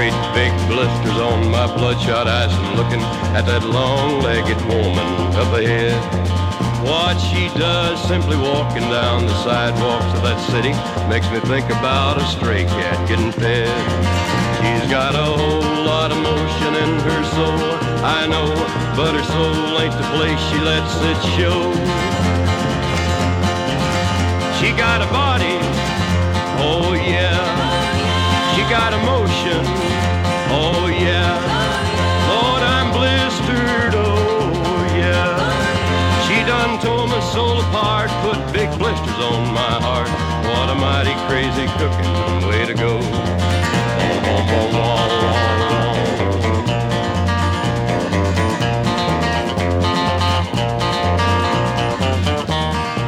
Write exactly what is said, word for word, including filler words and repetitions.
great big blisters on my bloodshot eyes from looking at that long-legged woman up ahead. What she does simply walking down the sidewalks of that city makes me think about a stray cat getting fed. She's got a whole lot of motion in her soul, I know, but her soul ain't the place she lets it show. She got a body, oh yeah. She got emotion, oh yeah. Lord, I'm blistered, oh yeah. She done tore my soul apart, put big blisters on my heart. What a mighty crazy cooking way to go.